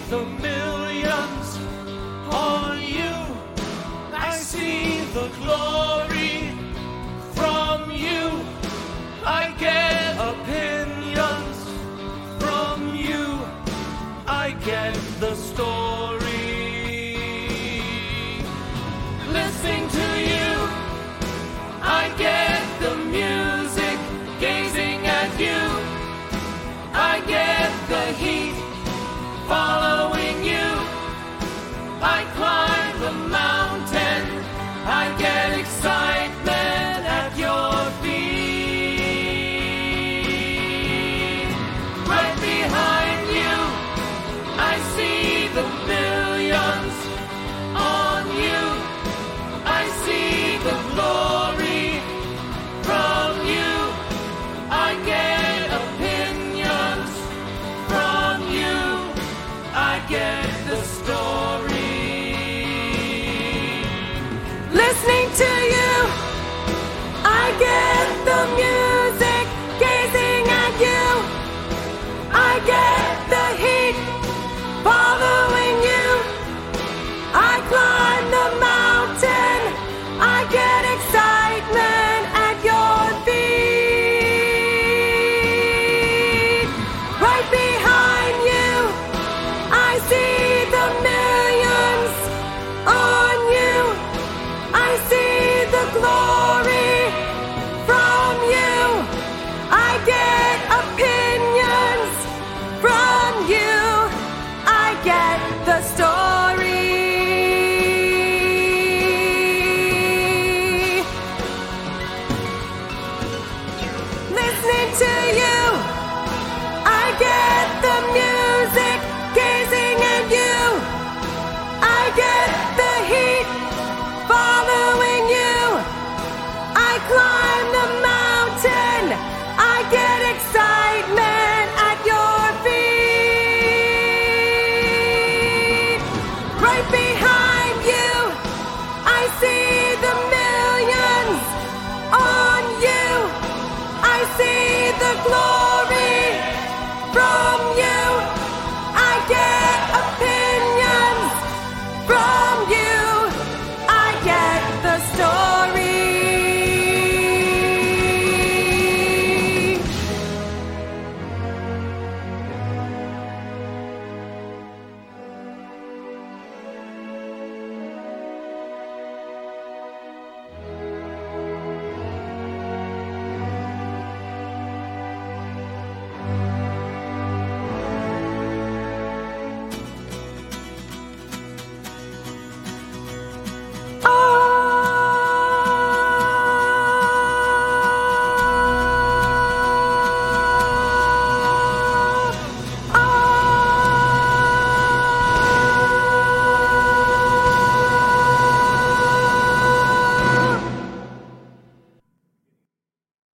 the millions on you. I see the glory from you. I get opinions from you. I get the story. Listening to you, I get the music. Gazing at you, I get the heat. Following you, I climb the mountain. I get excitement at your feet. Right behind you, I see the millions on you. I see the glory from you. I get opinions from you. I get